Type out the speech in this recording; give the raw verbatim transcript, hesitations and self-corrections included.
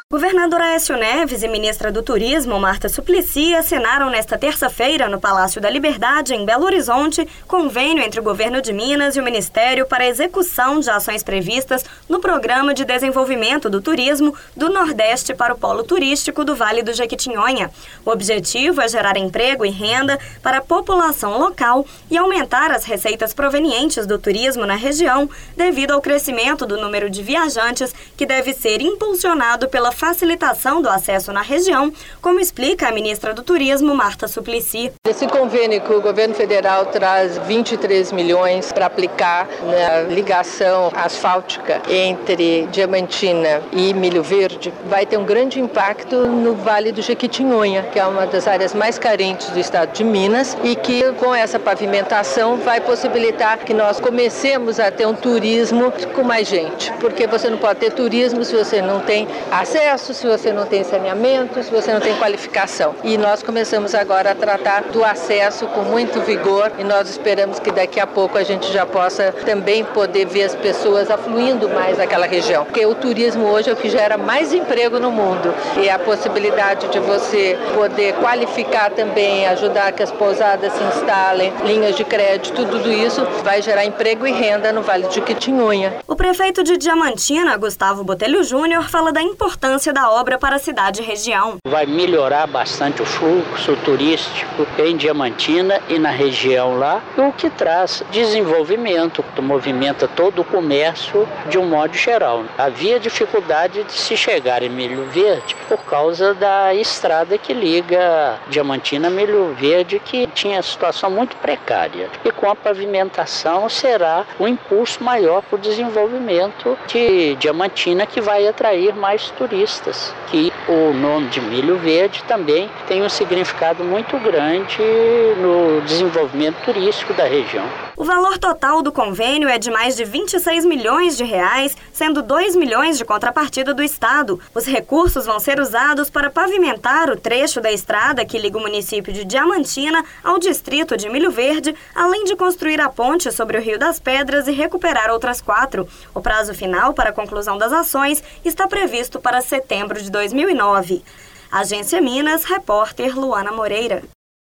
Governador Aécio Neves e ministra do Turismo, Marta Suplicy, assinaram nesta terça-feira, no Palácio da Liberdade, em Belo Horizonte, convênio entre o Governo de Minas e o Ministério para a execução de ações previstas no Programa de Desenvolvimento do Turismo do Nordeste para o Polo Turístico do Vale do Jequitinhonha. O objetivo é gerar emprego e renda para a população local e aumentar as receitas provenientes do turismo na região, devido ao crescimento do número de viajantes, que deve ser impulsionado pela facilitação do acesso na região, como explica a ministra do Turismo, Marta Suplicy. Esse convênio que o governo federal traz vinte e três milhões para aplicar na ligação asfáltica entre Diamantina e Milho Verde vai ter um grande impacto no Vale do Jequitinhonha, que é uma das áreas mais carentes do estado de Minas, e que com essa pavimentação vai possibilitar que nós comecemos a ter um turismo com mais gente, porque você não pode ter turismo se você não tem acesso, se você não tem saneamento, se você não tem qualificação. E nós começamos agora a tratar do acesso com muito vigor e nós esperamos que daqui a pouco a gente já possa também poder ver as pessoas afluindo mais naquela região. Porque o turismo hoje é o que gera mais emprego no mundo e a possibilidade de você poder qualificar também, ajudar que as pousadas se instalem, linhas de crédito, tudo isso vai gerar emprego e renda no Vale do Jequitinhonha. O prefeito de Diamantina, Gustavo Botelho Júnior, fala da importância da obra para a cidade e região. Vai melhorar bastante o fluxo turístico em Diamantina e na região lá, o que traz desenvolvimento, movimenta todo o comércio de um modo geral. Havia dificuldade de se chegar em Milho Verde por causa da estrada que liga Diamantina a Milho Verde, que tinha situação muito precária. E com a pavimentação será um impulso maior para o desenvolvimento de Diamantina, que vai atrair mais turistas. Que o nome de Milho Verde também tem um significado muito grande no desenvolvimento turístico da região. O valor total do convênio é de mais de vinte e seis milhões de reais, sendo dois milhões de contrapartida do Estado. Os recursos vão ser usados para pavimentar o trecho da estrada que liga o município de Diamantina ao distrito de Milho Verde, além de construir a ponte sobre o Rio das Pedras e recuperar outras quatro. O prazo final para a conclusão das ações está previsto para setembro de dois mil e nove. Agência Minas, repórter Luana Moreira.